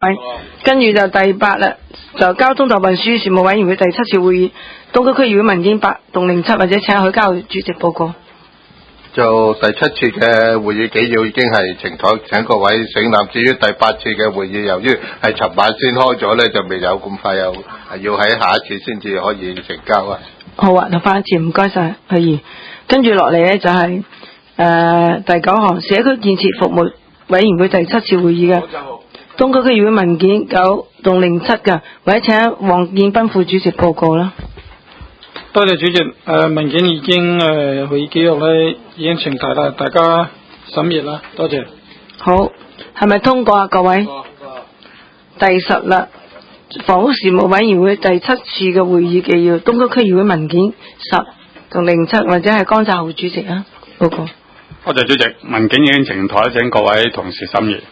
跟住就第8啦，就交通同運輸事務委員會第7次會議，東區區議會文件8同07，或者請許家豪主席報告。 就第7次嘅會議紀要已經係呈台，請各位省覽。至於第8次嘅會議，由於係尋晚先開咗呢，就未有咁快有，要喺下一次先至可以成交啊。 好啊，就翻一次，唔該晒許議。跟住落嚟呢，就係、第9項社區建設服務委員會第7次會議嘅東區區議會文件9同07嘅，或者請黃建斌副主席報告啦。 多謝主席，文件已經會議記錄咧已經呈提啦，大家審閱啦，多謝。 好，係咪通過啊各位？第10啦，房屋事務委員會第7次嘅會議紀要，東區區議會文件10同07，或者係江澤豪主席啊報告。 多謝主席，文件已經呈台，請各位同事審閱。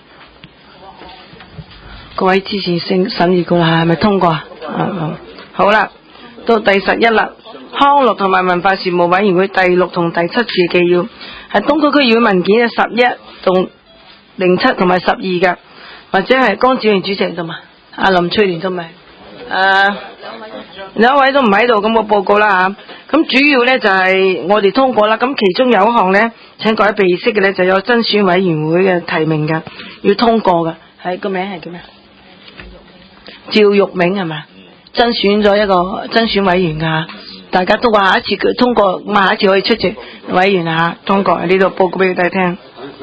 各位支持審議過啦，係咪通過啊？好啦，到第11啦。康樂同埋文化事務委員會第6同第7次紀要，係東區區議會文件嘅11同07同埋12嘅，或者係江子榮主席同埋阿林翠蓮同埋兩位都唔喺度，咁我報告啦嚇。咁主要呢就係我哋通過啦，咁其中有一項呢，請各位被識嘅呢，就有甄選委員會嘅提名嘅，要通過嘅，係個名係叫咩？趙玉銘係咪？甄選咗一個甄選委員㗎。大家都話下一次佢通過，下一次可以出席委員啊，通過喺呢度報告俾大家聽。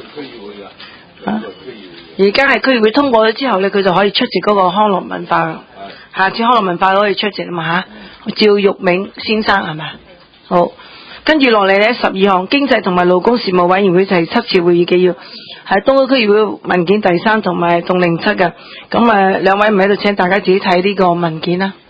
而家係區議會通過咗之後呢，佢就可以出席嗰個康樂文化。下次康樂文化都可以出席啦嘛嚇。趙玉銘先生係咪？好，跟住落嚟呢，12項經濟同埋勞工事務委員會就係7次會議紀要，係東區區議會文件第3同埋同07嘅。咁兩位唔喺度，請大家自己睇呢個文件啦。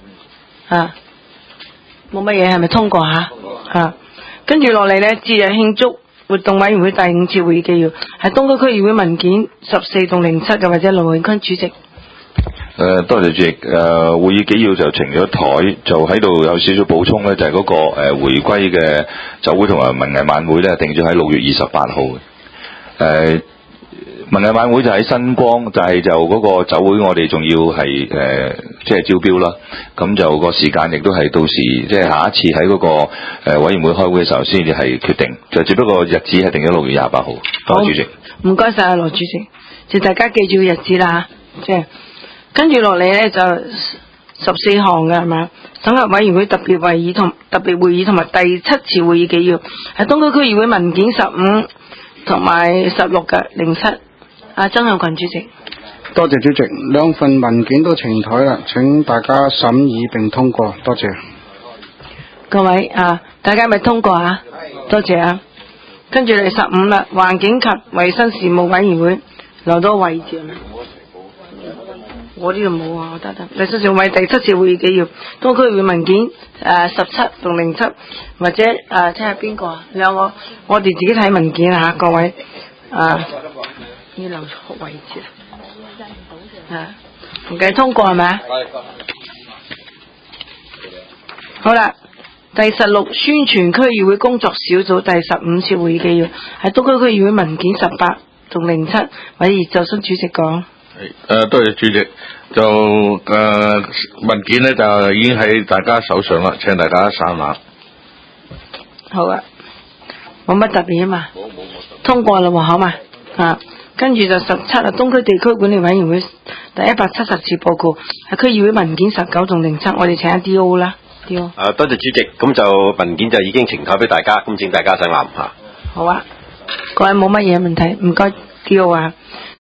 冇乜嘢係咪通過嚇？跟住落嚟呢，節日慶祝活動委員會第5次會議紀要，係東區區議會文件14同07嘅，或者盧永坤主席。 多謝主席。會議紀要就呈咗台，就喺度有少少補充呢，就係嗰個回歸嘅酒會同埋文藝晚會呢，定咗喺6月28號嘅。文藝晚會就喺新光，就嗰個酒會我哋仲要係即係招標啦。咁就個時間亦都係到時即係下一次喺嗰個委員會開會嘅時候先至係決定，就只不過日子係定咗6月28號。多謝主席。 唔該晒羅主席，就大家記住日子啦，即係跟住落嚟呢，就14項嘅係嘛？審核委員會特別會議同埋第7次會議紀要，係東區區議會文件15同埋16嘅07。阿曾向群主席。 多謝主席，兩份文件都呈台啦，請大家審議並通過，多謝。 各位大家咪通過啊？多謝啊。跟住嚟15啦，環境及衛生事務委員會留多位置係咪？我呢度冇啊，我得。衛生事務委第7次會議紀要，東區會文件17同07，或者睇下邊個啊？兩個我哋自己睇文件各位要留錯位置唔計通過係咪？好啦，第16宣傳區議會工作小組第15次會議紀要，係東區區議會文件18同07，委葉就新主席講。 多謝主席。就文件呢，就已經喺大家手上啦，請大家參考。 好啊，冇乜特別啊嘛，通過啦喎，好嘛跟住就17啦，東區地區管理委員會第170次報告，係區議會文件19同07，我哋請 D.O. 啦 ，D.O. 多謝主席，咁就文件就已經呈台俾大家，咁請大家上覽嚇。 好啊，各位冇乜嘢問題，唔該 D.O. 啊。